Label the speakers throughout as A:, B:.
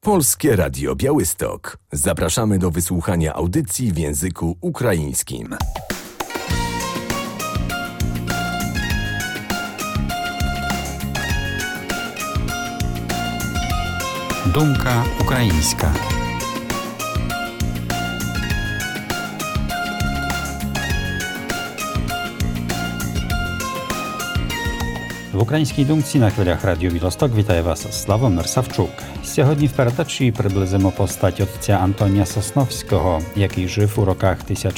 A: Polskie Radio Białystok. Zapraszamy do wysłuchania audycji w języku ukraińskim.
B: Думка українська. В українській думці на хвилях Радіо Білосток вітає вас Славомир Савчук. Сьогодні в передачі приблизимо постать отця Антонія Сосновського, який жив у роках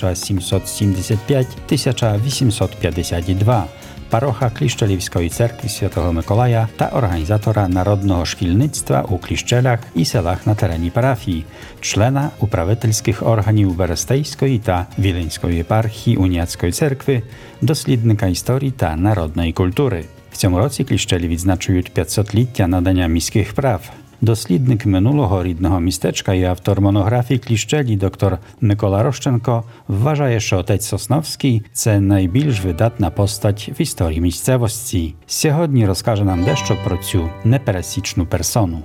B: 1775-1852, parocha Kliszczelівської церкви Святого Миколая та організатора народного шкільництва у Кліщелях і селах на терені парафії, члена управительських органів Берестейської та Віленської єпархії Уніатської церкви, дослідника історії та народної культури. В цьому році Кліщелі відзначують 500-ліття надання міських прав. Дослідник минулого рідного містечка і автор монографії «Кліщелі» доктор Микола Рощенко вважає, що отець Сосновський – це найбільш видатна постать в історії місцевості. Сьогодні розкаже нам дещо про цю непересічну персону.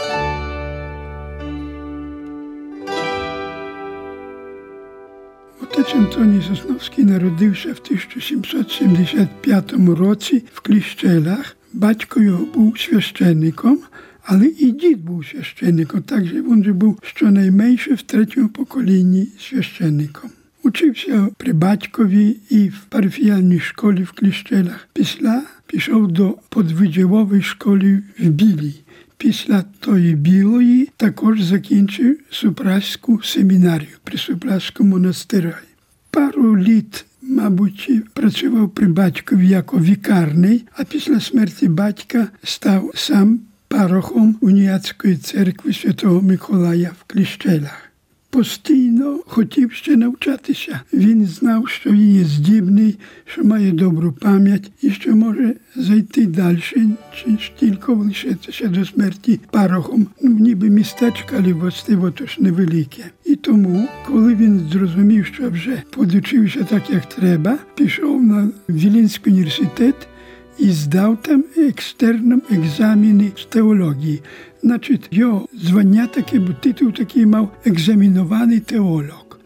C: Отець Антоній Сосновський народився в 1775 році в Кліщелях. Батько його був священником, але і дід був священником, також він же був щонайменше в третьому поколінні священником. Учився при батькові і в парафіяльній школі в Кліщелях. Після пішов до подвидєвої школи в Білій. Після тої Білої також закінчив Супраську семінарію при Супраському монастирі. Пару літ, мабуть, працював при батькові як вікарний, а після смерті батька став сам парохом Уніатської церкви Святого Миколая в Кліщелях. Постійно хотів ще навчатися. Він знав, що він є здібний, що має добру пам'ять і що може зайти далі, чи ж тільки лишитися до смерті парохом. Ніби містечко, але властиво то ж невелике. І тому, коли він зрозумів, що вже подучився так, як треба, пішов на Віленський університет і здав там екстерном екзамени з теології. Значить, його звання таке, бо титул такий мав екзамінований теолог.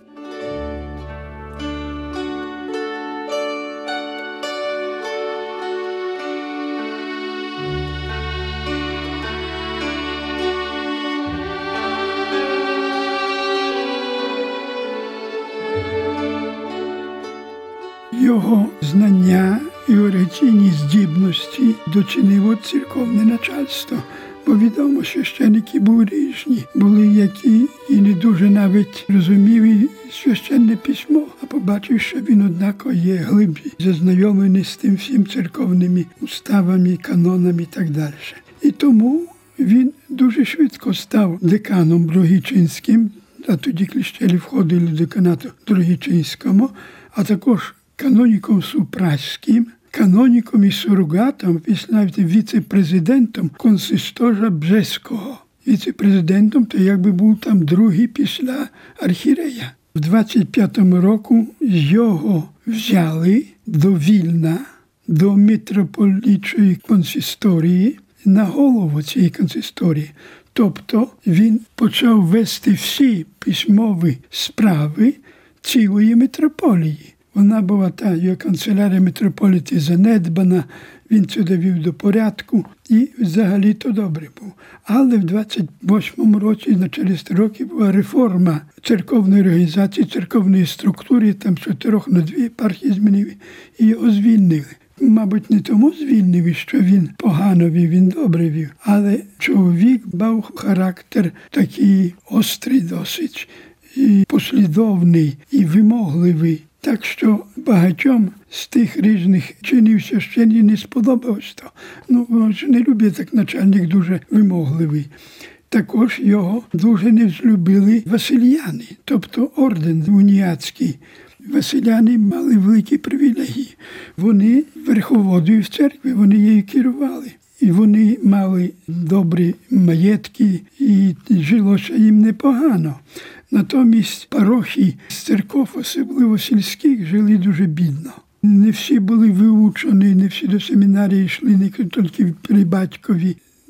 C: Його знання і ораційні здібності дочинило церковне начальство. Бо відомо, священники були різні. Були, які і не дуже навіть розуміли священне письмо, а побачив, що він, однако, є глибше зазнайомлений з тим всім церковними уставами, канонами і так далі. І тому він дуже швидко став деканом Дрогічинським, а тоді Кліщелі входили до деканату Дрогічинському, а також каноніком Супраським, каноніком і сурогатом, після навіть віце-президентом консисторжа Бжеського. Віце-президентом, то якби був там другий після архієрея. В 25-му року його взяли до Вільна, до митрополічої консисторії, на голову цієї консисторії. Тобто він почав вести всі письмові справи цілої митрополії. Вона була та його канцелярія митрополіти занедбана, він це довів до порядку і взагалі то добре був. Але в 28-му році, на через 3 роки, була реформа церковної організації, церковної структури, там 4 на 2 єпархії змінили і його звільнили. Мабуть, не тому звільнив, що він погано вів, він добре вів, але чоловік мав характер такий острий досить, і послідовний, і вимогливий. Так що багатьом з тих різних чинів священні не сподобалось то. Вони ж не люблять, так начальник дуже вимогливий. Також його дуже не злюбили васильяни, тобто орден уніатський. Василяни мали великі привілегії. Вони верховодою в церкві, вони її керували. І вони мали добрі маєтки, і жилося їм непогано. Натомість парохи з церков, особливо сільських, жили дуже бідно. Не всі були виучені, не всі до семінарії йшли, не тільки при батькові.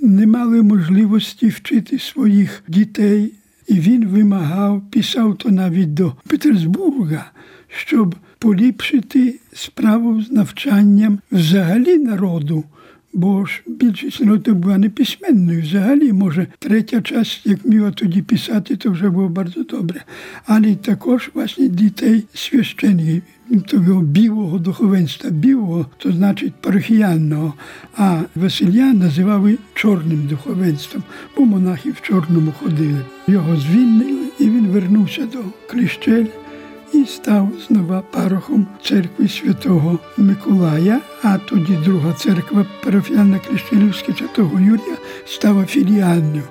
C: не мали можливості вчити своїх дітей. І він вимагав, писав то навіть до Петербурга, щоб поліпшити справу з навчанням взагалі народу. Бо ж більшість народу була неписьменною. Взагалі, може, третя частина, як вміла тоді писати, то вже було дуже добре. Але також, власне, дітей священників, того білого духовенства. Білого, то значить парохіального, а Василя називали чорним духовенством, бо монахи в чорному ходили. Його звільнили, і він вернувся до Кліщель і став знову парохом церкви Святого Миколая, а тоді друга церква парафіальна Кліщелівська Святого Юрія стала філіальною.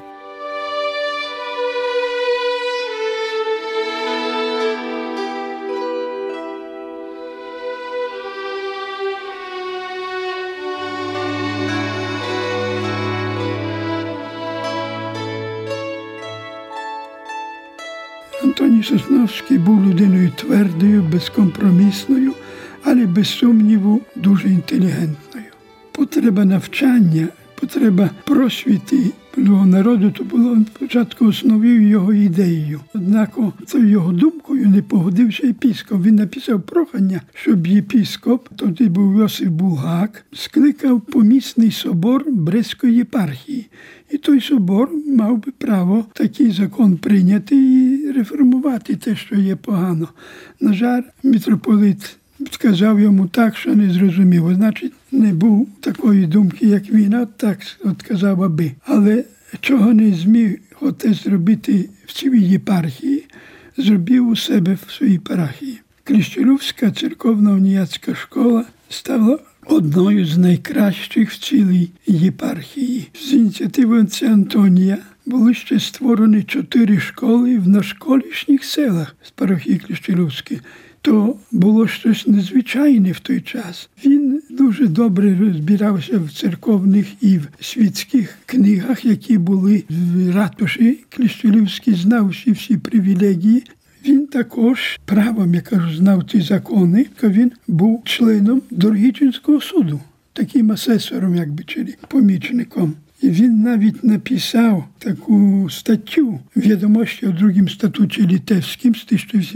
C: Антоній Сосновський був людиною твердою, безкомпромісною, але без сумніву дуже інтелігентною. Потреба навчання, потреба просвіти його народу, то було спочатку основою його ідеєю. Однак його думкою не погодився єпископ. Він написав прохання, щоб єпископ, тоді був Йосиф Булгак, скликав помісний собор Брестської єпархії. І той собор мав би право такий закон прийняти і реформувати те, що є погано. На жаль, митрополит сказав йому так, що не зрозумів. Значить, не був такої думки, як він, а так сказав аби. Але чого не зміг отець зробити в цій єпархії, зробив у себе в своїй парафії. Кліщелівська церковна уніатська школа стала одною з найкращих в цілій єпархії. З ініціативи отця Антонія були ще створені 4 школи в навколишніх селах з парохії Кліщелівської. То було щось незвичайне в той час. Він дуже добре розбирався в церковних і в світських книгах, які були в ратуші Кліщелівській, знав всі привілегії. Він також правом, я кажу, знав ті закони, він був членом Дорогічинського суду, таким асесором, якби, чи помічником. І він навіть написав таку статтю «Відомості о другім статуті Літевським» з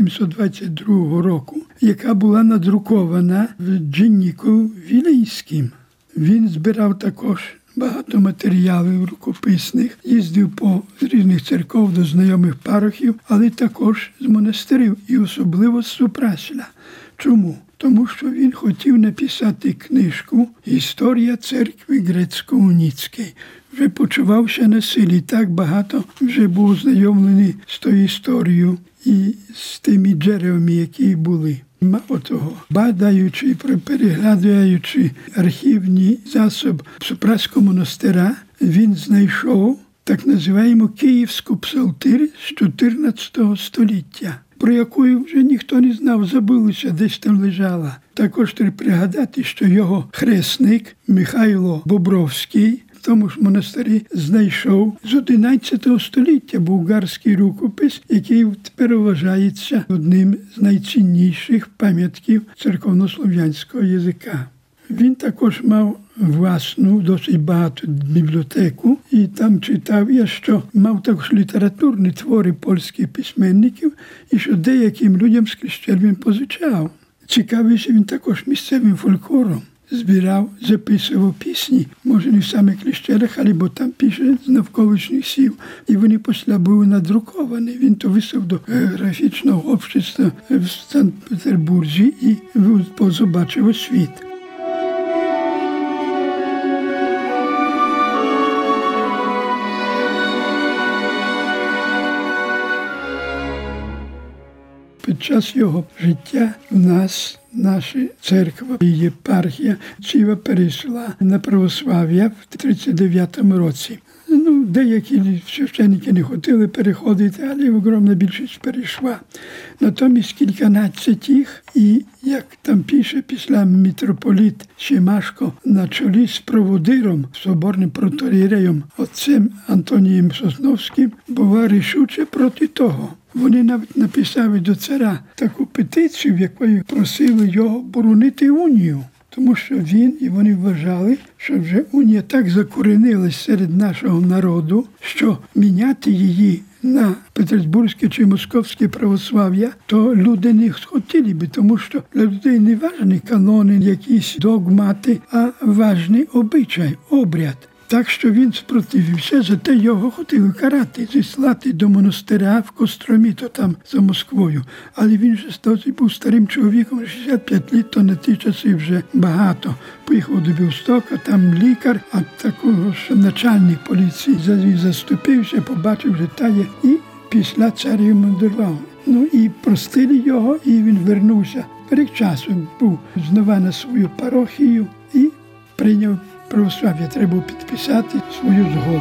C: 1722 року, яка була надрукована в Дзеннику Віленським. Він збирав також багато матеріалів рукописних, їздив по різних церков до знайомих парохів, але також з монастирів і особливо з Супрасля. Чому? Тому що він хотів написати книжку «Історія церкви грецько-уніцької». Вже почувався на силі, так багато вже був ознайомлений з тою історією і з тими джерелами, які були. Мало того, бадаючи, переглядаючи архівні засоби Супраського монастиря, він знайшов так називаємо Київську псалтир з 14 століття, про яку вже ніхто не знав, забулося, десь там лежала. Також треба пригадати, що його хресник Михайло Бобровський в тому ж монастирі знайшов з 11 століття болгарський рукопис, який тепер вважається одним з найцінніших пам'ятків церковнослов'янського язика. Він також мав власну, досить багату бібліотеку, і там читав я, що мав також літературні твори польських письменників, і що деяким людям з Кліщель він позичав. Цікавився він також місцевим фольклором. Збирав, записував пісні, може не в самих Кліщелях, але там пише з навколишніх сіл. І вони після були надруковані. Він то висав до географічного общества в Санкт-Петербурзі і позобачив світ. Під час його життя в нас наша церква і єпархія Чива перейшла на православ'я в 39-му році. Деякі священники не хотіли переходити, але огромна більшість перейшла. Натомість кільканадцять їх, і, як там пише після митрополит Шимашко, на чолі з проводиром, соборним протоієреєм, отцем Антонієм Сосновським, була рішуче проти того. Вони навіть написали до царя таку петицію, в якої просили його боронити унію. Тому що він і вони вважали, що вже унія так закоренилась серед нашого народу, що міняти її на петербурзьке чи московське православ'я, то люди не хотіли би, тому що для людей не важні канони, якісь догмати, а важний обичай, обряд. Так що він спротивився, зате його хотіли карати, зіслати до монастиря в Костромі, то там за Москвою. Але він же досі був старим чоловіком, 65 літ, то на ті часи вже багато. Поїхав до Білостока, там лікар, а такого ж начальник поліції заступився, побачив, що та є, і після цар йому дарував. Ну і простили його, і він вернувся. Перед часом був знову на свою парохію і прийняв православ'я, треба підписати свою згоду.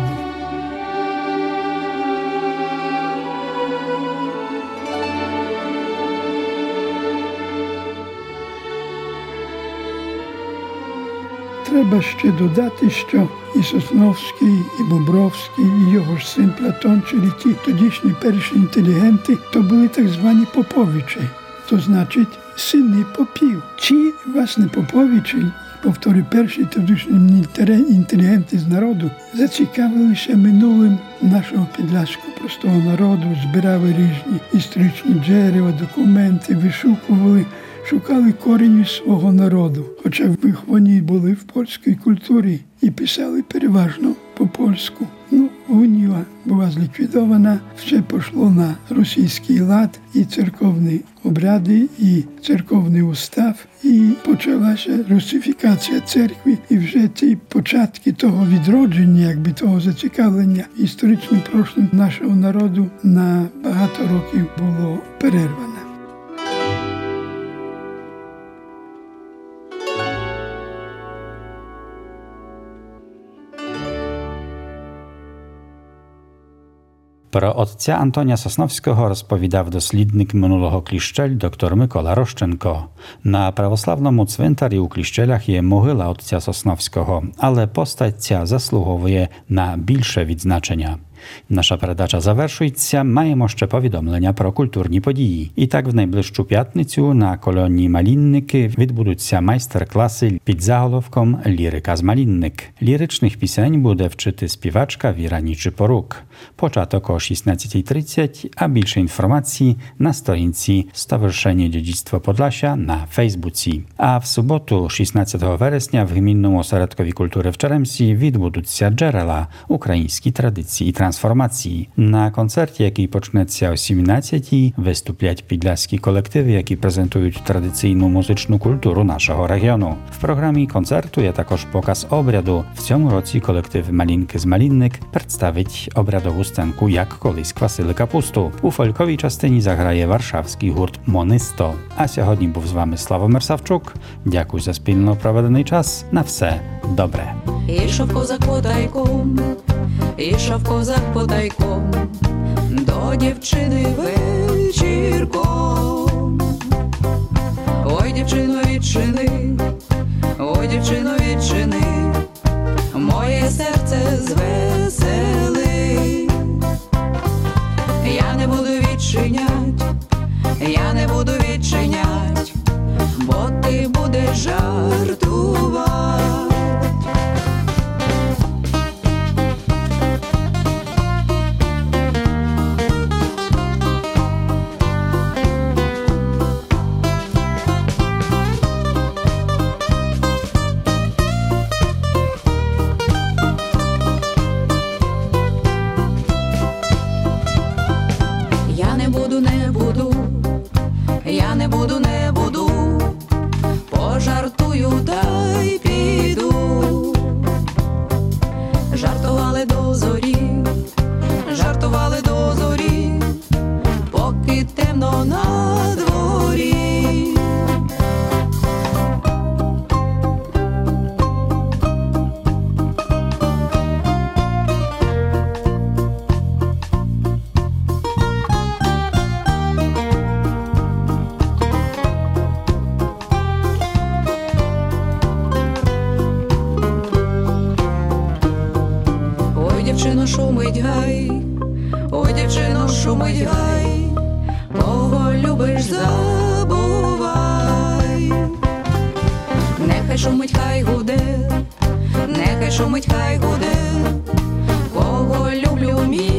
C: Треба ще додати, що і Сосновський, і Бобровський, і його ж син Платон, чи ті тодішні перші інтелігенти, то були так звані поповичі, то значить сини попів. Чи, власне, поповичі, повторюю, перші тодішні інтелігенти з народу зацікавилися минулим нашого підляшського простого народу, збирали різні історичні джерела, документи, вишукували, шукали коренів свого народу. Хоча вони були в польській культурі і писали переважно по-польську. Унія була зліквідована, все пішло на російський лад, і церковні обряди, і церковний устав, і почалася русифікація церкви, і вже ті початки того відродження, якби того зацікавлення історичним прошлим нашого народу на багато років було перервано.
B: Про отця Антоnia Sosnowskiego розповідав дослідник минулого Кліщель доктор Микола Рощенко. На православному цвинтарі у Кліщелях є могила отця Sosnowskiego, але постать ця заслуговує на більше відзначення. Наша передача завершується, маємо ще повідомлення про культурні події. І так, в найближчу п'ятницю на колонії Малінники відбудуться майстер-класи під заголовком «Лірика з Малінник». Ліричних пісень буде вчити співачка Віра Нічипорук. Початок о 16:30, a більше інформації на сторінці Stowarzyszenie Dziedzictwo Podlasia na Фейсбуці. А в суботу, 16 вересня, в Гмінному осередкові культури в Черемсі відбудуться «Джерела» – українські традиції і трансформації. На концерті, який почнеться о 17:00, виступлять підляські колективи, які презентують традиційну музичну культуру нашого регіону. В програмі концерту є також показ обряду. В цьому році колектив «Малінки з Малінник» представить обрядову сценку «Як колись квасили капусту». У фольковій частині заграє варшавський гурт «Монисто». А сьогодні був з вами Славомир Савчук. Дякую за спільно проведений час. На все добре.
D: Ішов козак потайком, ішов козак потайком, до дівчини вечірком. Ой, дівчино, відчини, ой, дівчино, відчини, моє серце звесели. Я не буду відчинять, я не буду відчинять, бо ти будеш жартувати. Не буду, пожартую та й піду. Жартували до зорі, поки темно на дворі. Шумить гай, ой, дівчино, шумить гай, кого любиш, забувай. Нехай шумить, хай гуде, нехай шумить, хай гуде, кого люблю, мій